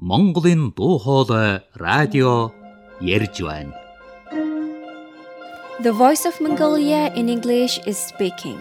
Монголын дуу хоолой радио ярьж байна. The Voice of Mongolia in English is speaking.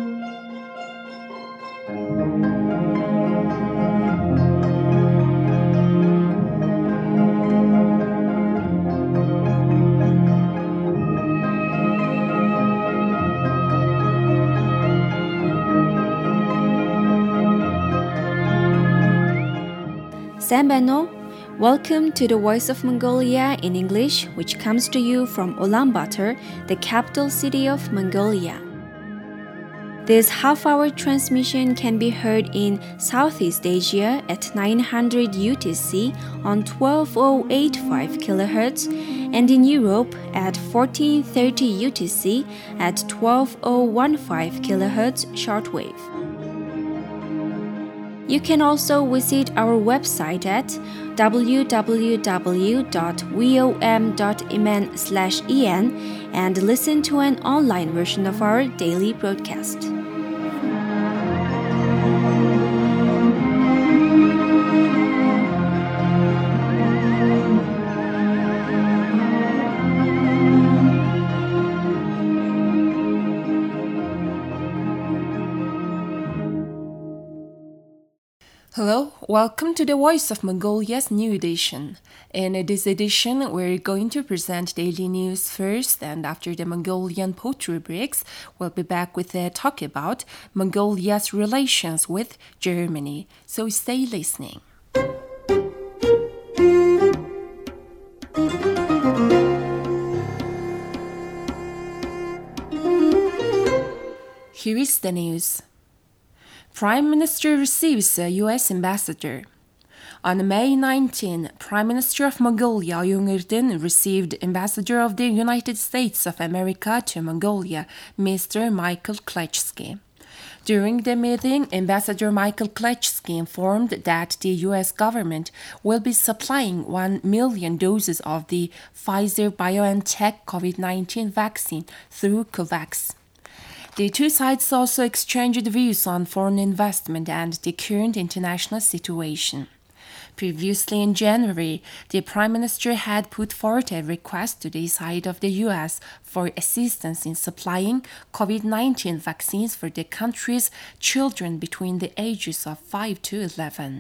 Sambano, welcome to the Voice of Mongolia in English, which comes to you from Ulaanbaatar, the capital city of Mongolia. This half-hour transmission can be heard in Southeast Asia at 900 UTC on 12085 kHz and in Europe at 1430 UTC at 12015 kHz shortwave. You can also visit our website at www.vom.imen/en and listen to an online version of our daily broadcast. Hello, welcome to the Voice of Mongolia's new edition. In this edition, we're going to present daily news first, and after the Mongolian poetry breaks, we'll be back with a talk about Mongolia's relations with Germany. So stay listening. Here is the news. Prime Minister receives a U.S. ambassador. On May 19, Prime Minister of Mongolia Oyun Erdin received Ambassador of the United States of America to Mongolia, Mr. Michael Kletchsky. During the meeting, Ambassador Michael Kletchsky informed that the U.S. government will be supplying 1 million doses of the Pfizer-BioNTech COVID-19 vaccine through COVAX. The two sides also exchanged views on foreign investment and the current international situation. Previously in January, the Prime Minister had put forward a request to the side of the U.S. for assistance in supplying COVID-19 vaccines for the country's children between the ages of 5 to 11.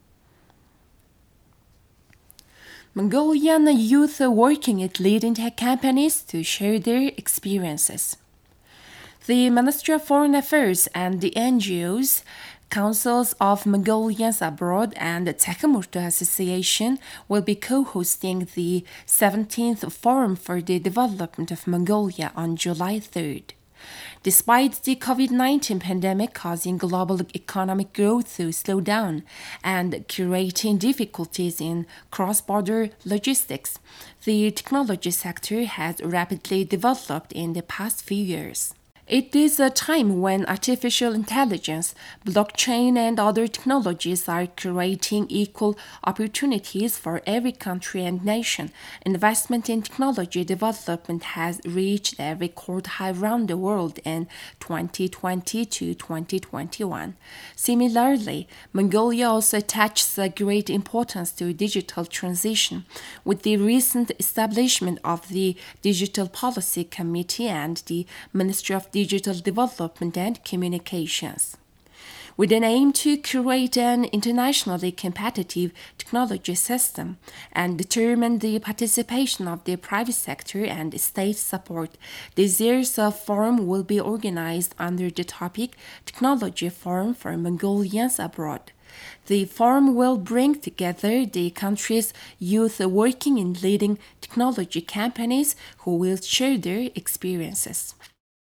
Mongolian youth are working at leading tech companies to share their experiences. The Ministry of Foreign Affairs and the NGOs, Councils of Mongolians Abroad and the Takamurto Association will be co-hosting the 17th Forum for the Development of Mongolia on July 3rd. Despite the COVID-19 pandemic causing global economic growth to slow down and creating difficulties in cross-border logistics, the technology sector has rapidly developed in the past few years. It is a time when artificial intelligence, blockchain, and other technologies are creating equal opportunities for every country and nation. Investment in technology development has reached a record high around the world in 2020 to 2021. Similarly, Mongolia also attaches a great importance to digital transition, with the recent establishment of the Digital Policy Committee and the Ministry of Digital Development and Communications. With an aim to create an internationally competitive technology system and determine the participation of the private sector and state support, this year's forum will be organized under the topic Technology Forum for Mongolians Abroad. The forum will bring together the country's youth working in leading technology companies who will share their experiences.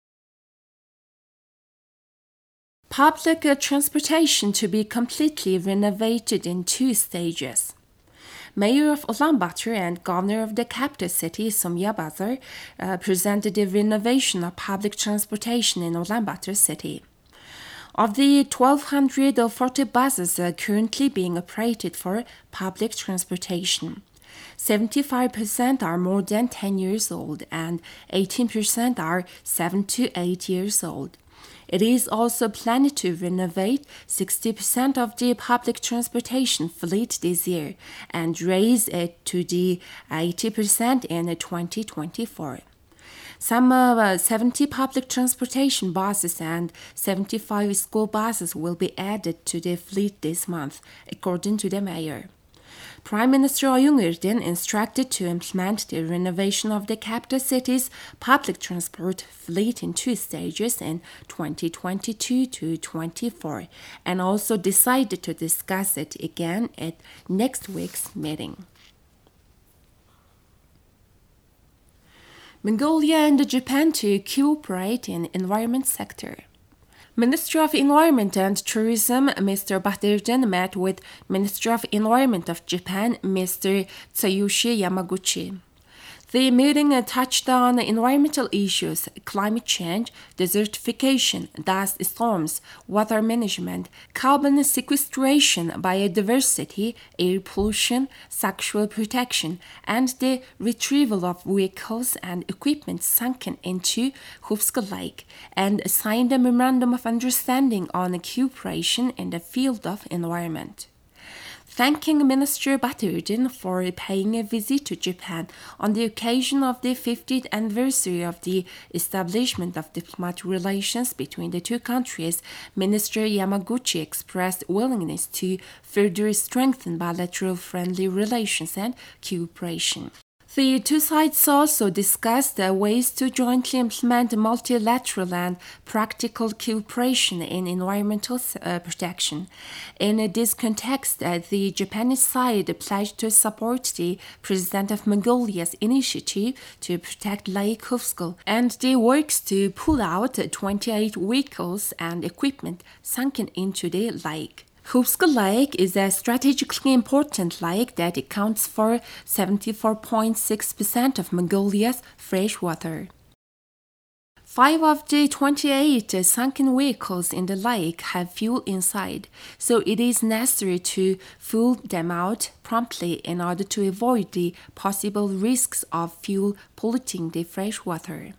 Public transportation to be completely renovated in 2 stages. Mayor of Ulaanbaatar and Governor of the capital city, Somyabazar, presented the renovation of public transportation in Ulaanbaatar city. Of the 1,240 buses currently being operated for public transportation, 75% are more than 10 years old and 18% are 7 to 8 years old. It is also planned to renovate 60% of the public transportation fleet this year and raise it to the 80% in 2024. Some 70 public transportation buses and 75 school buses will be added to the fleet this month, according to the mayor. Prime Minister Oyun Erdin instructed to implement the renovation of the capital city's public transport fleet in 2 stages in 2022 to 24, and also decided to discuss it again at next week's meeting. Mongolia and Japan to cooperate in environment sector. Minister of Environment and Tourism Mr. Batirdin met with Minister of Environment of Japan Mr. Tsuyoshi Yamaguchi. The meeting touched on environmental issues, climate change, desertification, dust storms, water management, carbon sequestration, biodiversity, air pollution, sexual protection, and the retrieval of vehicles and equipment sunken into Khuvsga Lake, and signed a memorandum of understanding on cooperation in the field of environment. Thanking Minister Batirdin for paying a visit to Japan on the occasion of the 50th anniversary of the establishment of diplomatic relations between the two countries, Minister Yamaguchi expressed willingness to further strengthen bilateral friendly relations and cooperation. The two sides also discussed ways to jointly implement multilateral and practical cooperation in environmental protection. In this context, the Japanese side pledged to support the President of Mongolia's initiative to protect Lake Khuvsga and the works to pull out 28 vehicles and equipment sunken into the lake. Khuvsga Lake is a strategically important lake that accounts for 74.6% of Mongolia's fresh water. 5 of the 28 sunken vehicles in the lake have fuel inside, so it is necessary to fuel them out promptly in order to avoid the possible risks of fuel polluting the fresh water.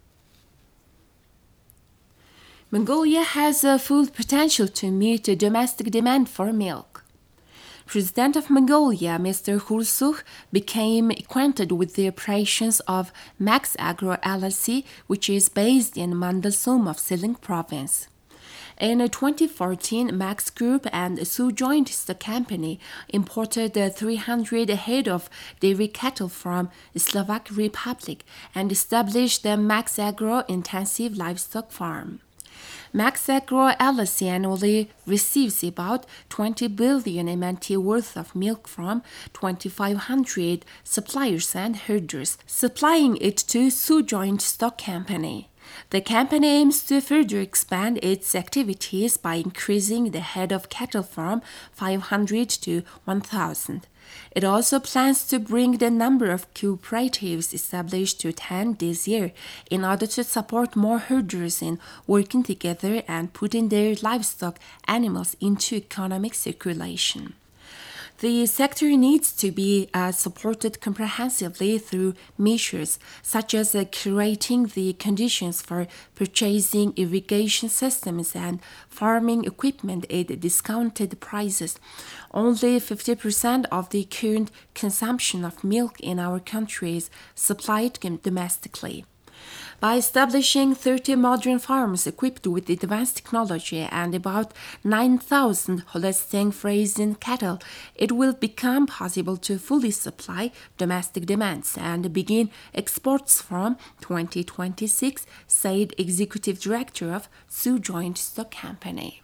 Mongolia has a full potential to meet the domestic demand for milk. President of Mongolia, Mr. Khurelsukh, became acquainted with the operations of Max Agro LLC, which is based in Mandalsum of Siling province. In 2014, Max Group and Su joined the company, imported 300 head of dairy cattle from the Slovak Republic, and established the Max Agro Intensive Livestock Farm. Max Agro LLC annually receives about 20 billion MNT worth of milk from 2,500 suppliers and herders, supplying it to Su Joint Stock Company. The company aims to further expand its activities by increasing the head of cattle from 500 to 1,000. It also plans to bring the number of cooperatives established to 10 this year in order to support more herders in working together and putting their livestock animals into economic circulation. The sector needs to be supported comprehensively through measures such as creating the conditions for purchasing irrigation systems and farming equipment at discounted prices. Only 50% of the current consumption of milk in our country is supplied domestically. By establishing 30 modern farms equipped with advanced technology and about 9,000 Holstein Friesian cattle, it will become possible to fully supply domestic demands and begin exports from 2026, said Executive Director of Su Joint Stock Company.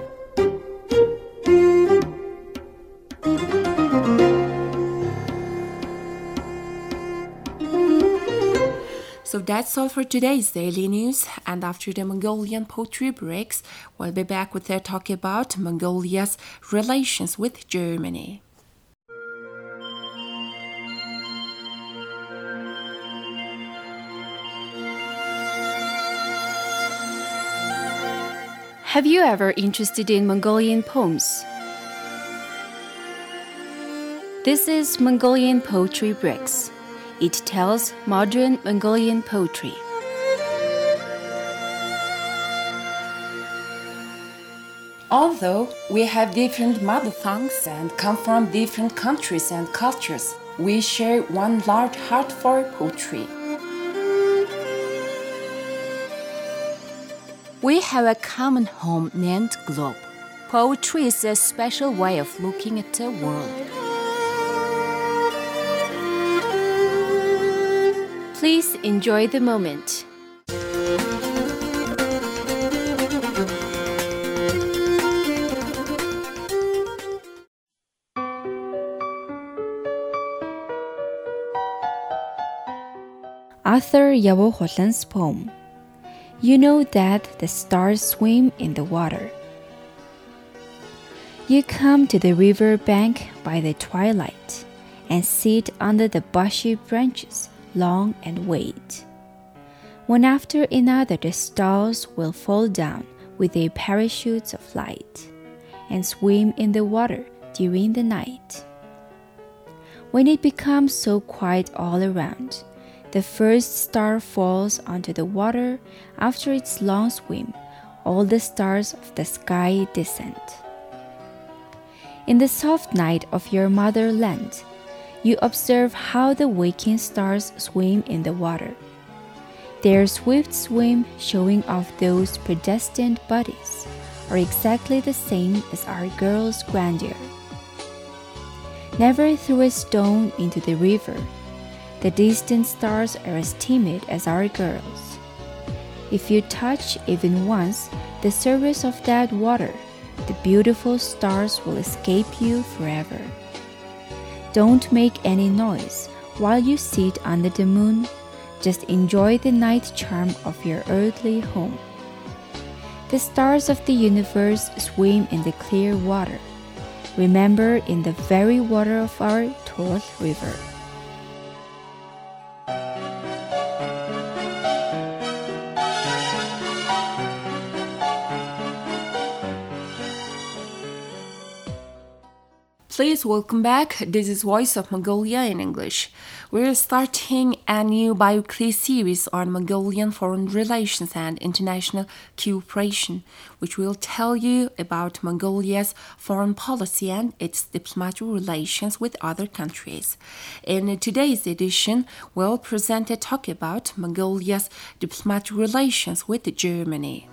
So that's all for today's daily news, and after the Mongolian poetry breaks, we'll be back with a talk about Mongolia's relations with Germany. Have you ever interested in Mongolian poems? This is Mongolian Poetry Bricks. It tells modern Mongolian poetry. Although we have different mother tongues and come from different countries and cultures, we share one large heart for poetry. We have a common home named globe. Poetry is a special way of looking at the world. Please enjoy the moment. Arthur Yawoholan's poem. You know that the stars swim in the water. You come to the river bank by the twilight and sit under the bushy branches long and wait. One after another the stars will fall down with their parachutes of light and swim in the water during the night. When it becomes so quiet all around, the first star falls onto the water. After its long swim, all the stars of the sky descend. In the soft night of your motherland, you observe how the waking stars swim in the water. Their swift swim, showing off those predestined bodies, are exactly the same as our girl's grandeur. Never throw a stone into the river. The distant stars are as timid as our girls. If you touch even once the surface of that water, the beautiful stars will escape you forever. Don't make any noise while you sit under the moon. Just enjoy the night charm of your earthly home. The stars of the universe swim in the clear water. Remember, in the very water of our Toth River. Please welcome back. This is Voice of Mongolia in English. We're starting a new bi-weekly series on Mongolian foreign relations and international cooperation, which will tell you about Mongolia's foreign policy and its diplomatic relations with other countries. In today's edition, we'll present a talk about Mongolia's diplomatic relations with Germany.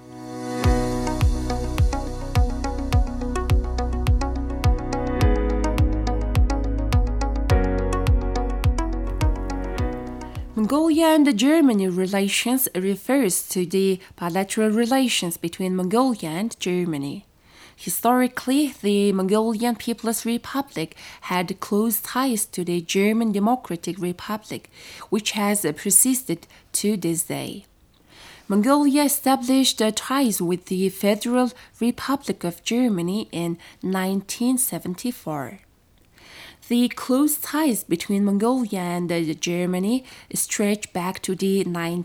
Mongolia and Germany relations refers to the bilateral relations between Mongolia and Germany. Historically, the Mongolian People's Republic had close ties to the German Democratic Republic, which has persisted to this day. Mongolia established ties with the Federal Republic of Germany in 1974. The close ties between Mongolia and Germany stretch back to the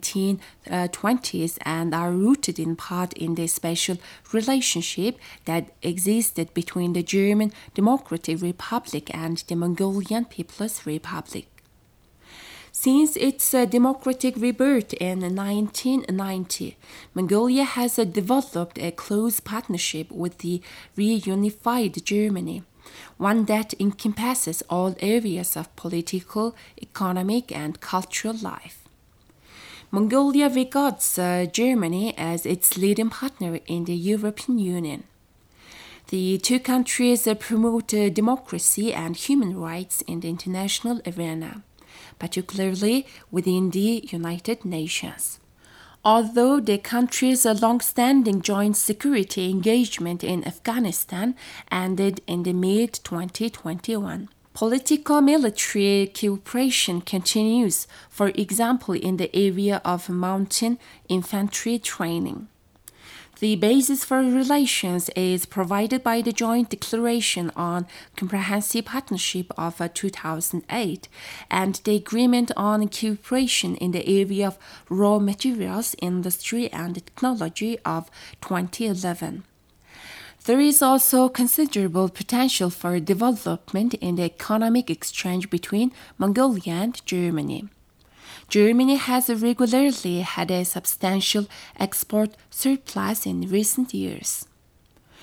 1920s and are rooted in part in the special relationship that existed between the German Democratic Republic and the Mongolian People's Republic. Since its democratic rebirth in 1990, Mongolia has developed a close partnership with the reunified Germany, one that encompasses all areas of political, economic, and cultural life. Mongolia regards Germany as its leading partner in the European Union. The two countries promote democracy and human rights in the international arena, particularly within the United Nations. Although the country's long-standing joint security engagement in Afghanistan ended in the mid-2021, political-military cooperation continues, for example in the area of mountain infantry training. The basis for relations is provided by the Joint Declaration on Comprehensive Partnership of 2008 and the Agreement on Cooperation in the Area of Raw Materials Industry and Technology of 2011. There is also considerable potential for development in the economic exchange between Mongolia and Germany. Germany has regularly had a substantial export surplus in recent years.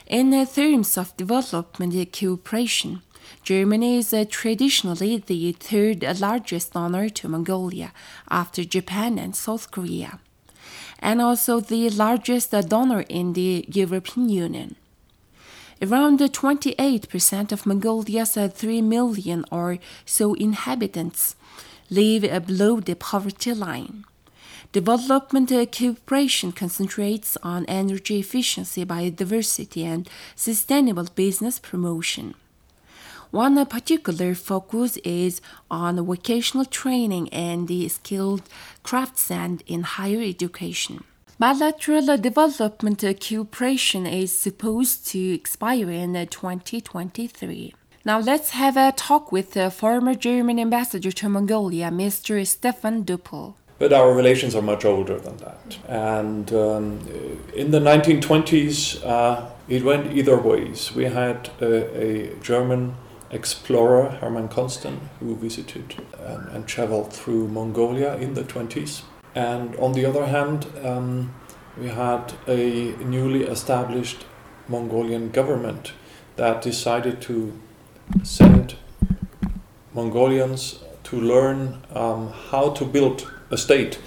In terms of development cooperation, Germany is traditionally the third largest donor to Mongolia after Japan and South Korea, and also the largest donor in the European Union. Around 28% of Mongolia's 3 million or so inhabitants live below the poverty line. Development cooperation concentrates on energy efficiency, biodiversity, and sustainable business promotion. One particular focus is on vocational training and the skilled craftsmen in higher education. Bilateral development cooperation is supposed to expire in 2023. Now let's have a talk with the former German ambassador to Mongolia, Mr. Stefan Duppel. But our relations are much older than that. And in the 1920s, it went either ways. We had a German explorer, Hermann Constant, who visited and traveled through Mongolia in the 20s. And on the other hand, we had a newly established Mongolian government that decided to send Mongolians to learn how to build a state,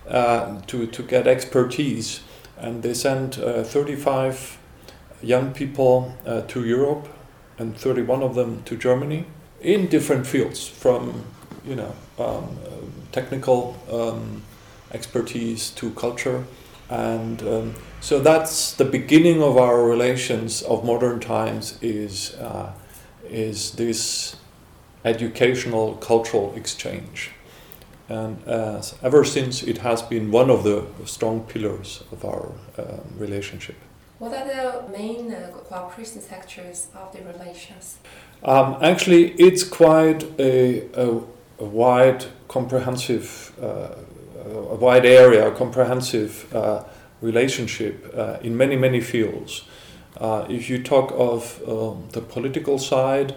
to get expertise. And they sent 35 young people to Europe and 31 of them to Germany in different fields, from technical expertise to culture, and so that's the beginning of our relations of modern times. Is this educational cultural exchange, and ever since it has been one of the strong pillars of our relationship. What are the main cooperation sectors of the relations? Actually, it's quite a wide, comprehensive. A wide area, a comprehensive relationship in many fields. If you talk of the political side,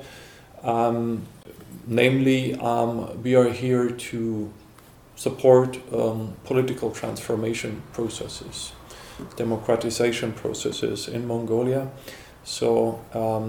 namely, we are here to support political transformation processes, democratization processes in Mongolia. So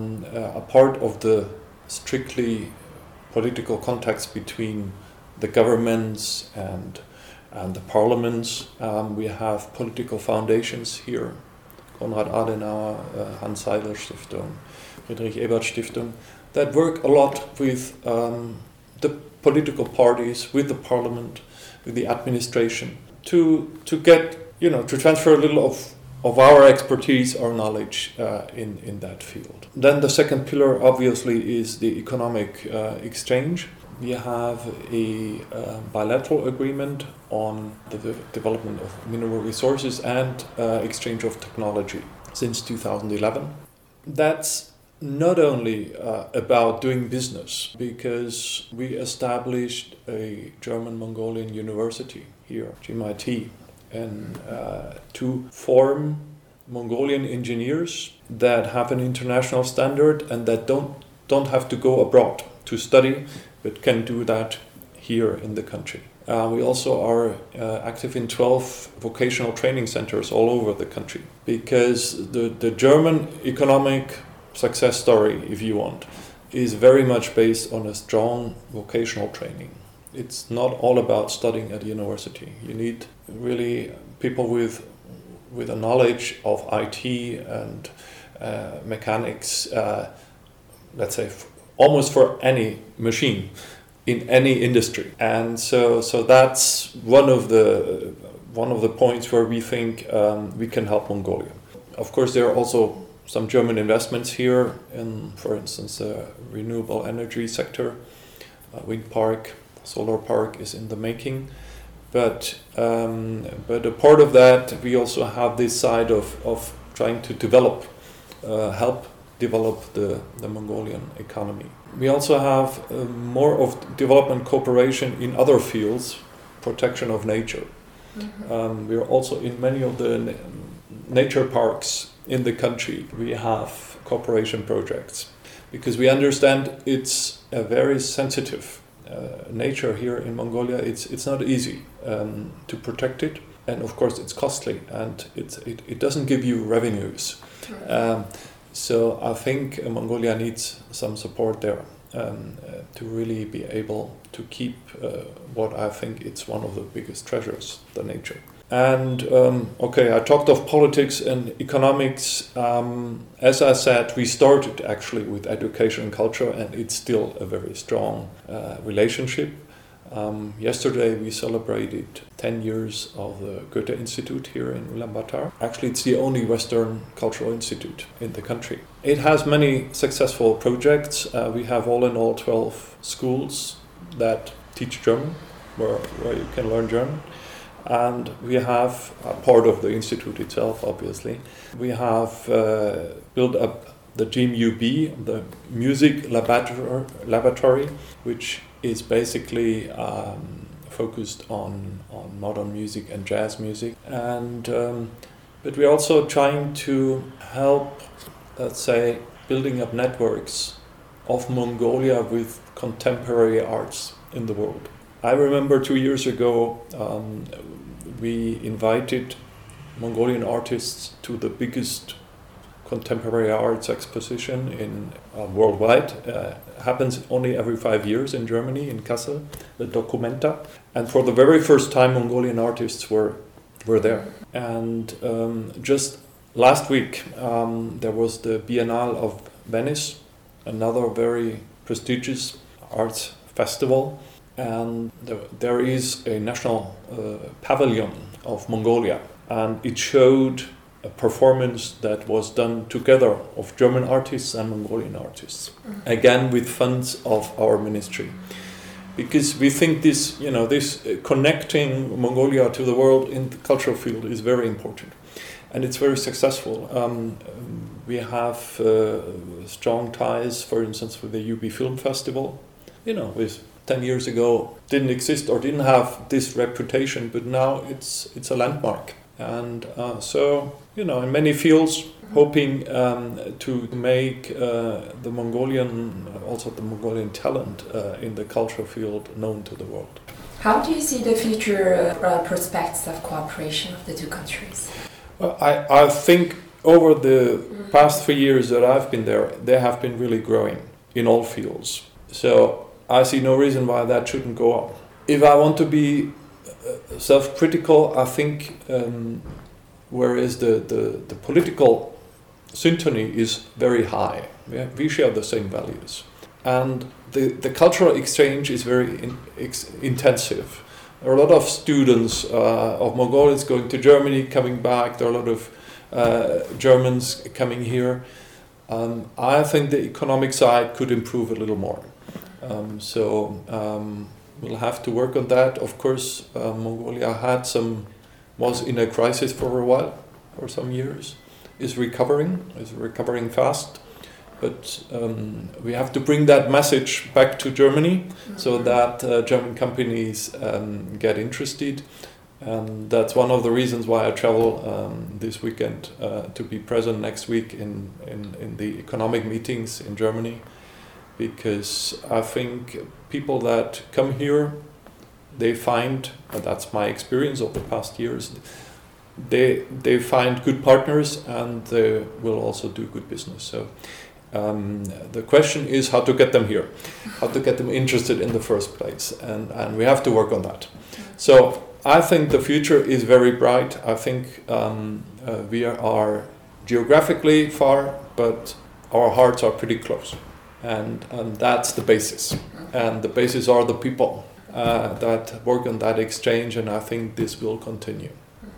a part of the strictly political context between the governments and the parliaments, we have political foundations here, Konrad Adenauer, Hans Seidel Stiftung, Friedrich Ebert Stiftung, that work a lot with the political parties, with the parliament, with the administration, to get, to transfer a little of our expertise, our knowledge in that field. Then the second pillar, obviously, is the economic exchange. We have a bilateral agreement on the development of mineral resources and exchange of technology since 2011. That's not only about doing business, because we established a German-Mongolian university here, GMIT, and to form Mongolian engineers that have an international standard and that don't have to go abroad to study, but can do that here in the country. We also are active in 12 vocational training centers all over the country, because the German economic success story, if you want, is very much based on a strong vocational training. It's not all about studying at university. You need really people with a knowledge of IT and mechanics, let's say, almost for any machine in any industry. And so that's one of the points where we think we can help Mongolia. Of course, there are also some German investments here in, for instance, the renewable energy sector. Wind park, solar park is in the making. But a part of that, we also have this side of trying to help develop the Mongolian economy. We also have more of development cooperation in other fields, protection of nature. Mm-hmm. We are also in many of the nature parks in the country. We have cooperation projects because we understand it's a very sensitive nature here in Mongolia. It's not easy to protect it, and of course it's costly, and it doesn't give you revenues. So I think Mongolia needs some support there to really be able to keep what I think it's one of the biggest treasures, the nature. And I talked of politics and economics. As I said, we started actually with education and culture, and it's still a very strong relationship. Yesterday we celebrated 10 years of the Goethe Institute here in Ulaanbaatar. Actually, it's the only Western cultural institute in the country. It has many successful projects. We have all in all 12 schools that teach German, where you can learn German. And we have, part of the institute itself, obviously, we have built up the GMUB, the Music Laboratory, which is basically focused on modern music and jazz music. And but we're also trying to help, let's say, building up networks of Mongolia with contemporary arts in the world. I remember 2 years ago we invited Mongolian artists to the biggest contemporary arts exposition in worldwide. Happens only every 5 years in Germany, in Kassel, the Documenta. And for the very first time, Mongolian artists were there. And just last week, there was the Biennale of Venice, another very prestigious arts festival. And there is a national pavilion of Mongolia, and it showed a performance that was done together of German artists and Mongolian artists, again with funds of our ministry, because we think this connecting Mongolia to the world in the cultural field is very important, and it's very successful. We have strong ties, for instance, with the UB Film Festival, with 10 years ago didn't exist or didn't have this reputation, but now it's a landmark. And in many fields, hoping to make the Mongolian talent in the cultural field known to the world. How do you see the future prospects of cooperation of the two countries? Well, I think over the past 3 years that I've been there, they have been really growing in all fields. So I see no reason why that shouldn't go on. If I want to be self-critical, I think whereas the political syntony is very high, we share the same values. And the cultural exchange is very intensive. There are a lot of students of Mongolians going to Germany, coming back. There are a lot of Germans coming here. I think the economic side could improve a little more. We'll have to work on that. Of course, Mongolia was in a crisis for a while, for some years, is recovering fast. But we have to bring that message back to Germany so that German companies get interested. And that's one of the reasons why I travel this weekend to be present next week in the economic meetings in Germany. Because I think people that come here, they find, and that's my experience of the past years, they find good partners and they will also do good business. So the question is how to get them here, how to get them interested in the first place, and we have to work on that. So I think the future is very bright. I think we are geographically far, but our hearts are pretty close. And that's the basis. And the basis are the people that work on that exchange, and I think this will continue.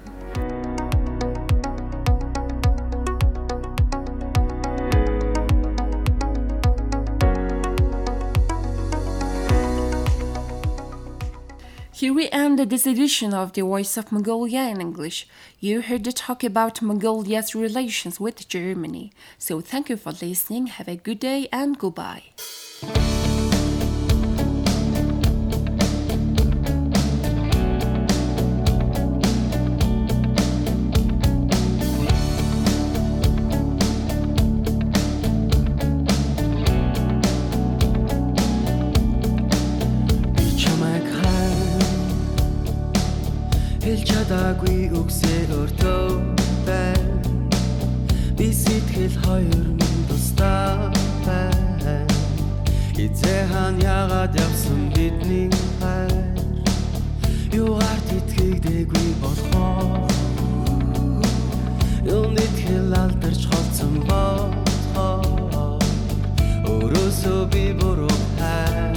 Here we end this edition of The Voice of Mongolia in English. You heard the talk about Mongolia's relations with Germany. So thank you for listening, have a good day and goodbye. Чадаагүй үгсээр өртөө байна. Би сэтгэл хоёр дурсаа байна. Эцэхан ягаад явсан бидний хайр юугаар итгэдэггүй болохоо юунд итгэл алдарч холцсон болохоо өөрөөсөө би буруу хайр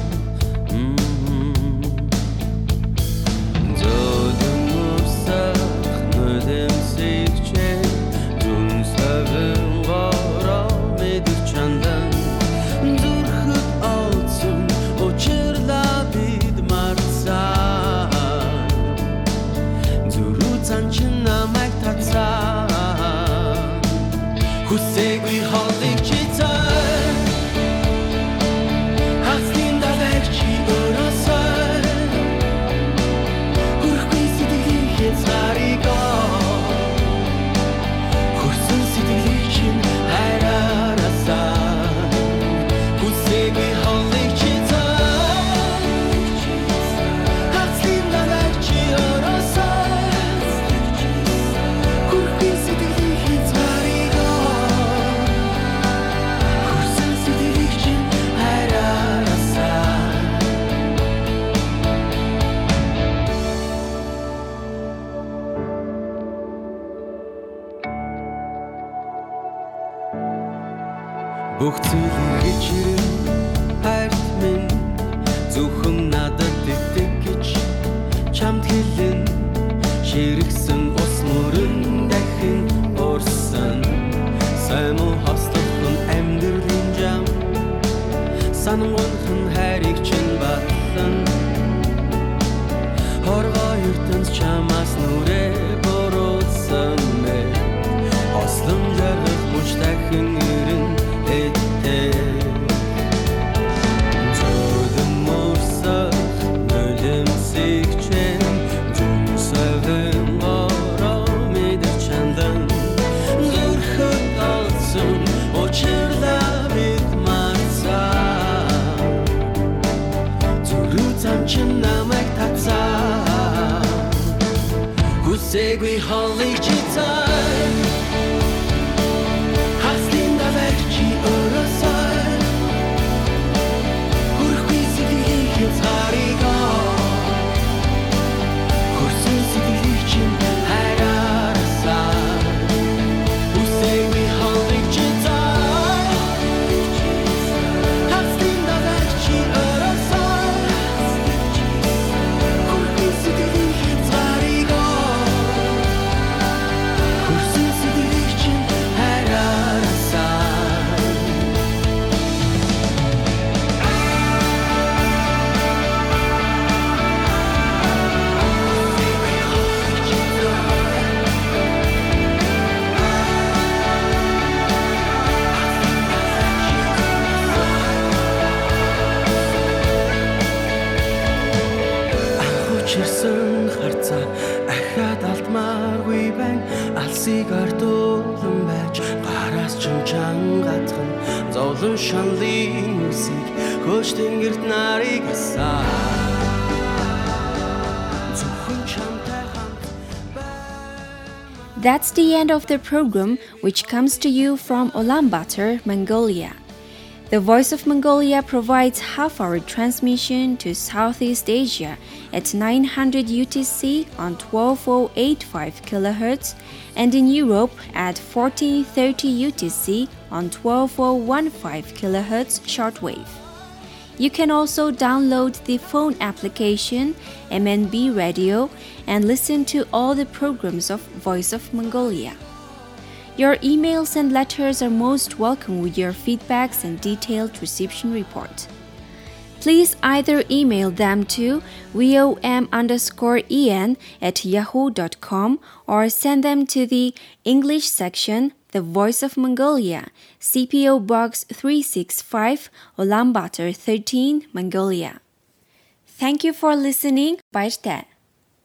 Хүсээгүй холыг чи цай Хасtiin далайг чи өрөөсөө Хүрхгүй сэтгэлийг хязгаарыгаа Хүрсэн сэтгэлийг чинь хайраасаа Хүсээгүй холыг чи цай Хасtiin далайг чи өрөөсөө Хүрхгүй сэтгэлийг хязгаарыгаа Бүх зүйлийг хичрэн хайрт минь зөвхөн надад итгэх гэж чамд хэлэн ширгсэн ус мөрөн дахин урсан сайн муу хастахын амьдралын жам санамгын хайрыг чинь батлан хорвоо ертөнц чамаас нүрэ боролсон мэ ослон жаргах муч дахин ирэн Хүсээгүй холыг чи цай Хасtiin далайг чи өрөөсөө Хүрхгүй сэтгэлийг хязгаарыгаа Хүрсэн сэтгэлийг чинь хайраасаа Хүсээгүй холыг чи цай Хасtiin далайг чи өрөөсөө Хүрхгүй сэтгэлийг хязгаарыгаа Чирсэн харцаа ахаад алдмааргүй байна алсыг ардуулан байж гараас чинь чангатхан зовлон шанлын үсийг хөөж тэнгэрт нарыг асаа That's the end of the program, which comes to you from Ulaanbaatar, Mongolia. The Voice of Mongolia provides half-hour transmission to Southeast Asia at 900 UTC on 12085 kHz and in Europe at 1430 UTC on 12015 kHz shortwave. You can also download the phone application MNB Radio and listen to all the programs of Voice of Mongolia. Your emails and letters are most welcome with your feedbacks and detailed reception report. Please either email them to vom_en@yahoo.com or send them to the English section, The Voice of Mongolia, CPO Box 365, Ulaanbaatar 13, Mongolia. Thank you for listening. Bye.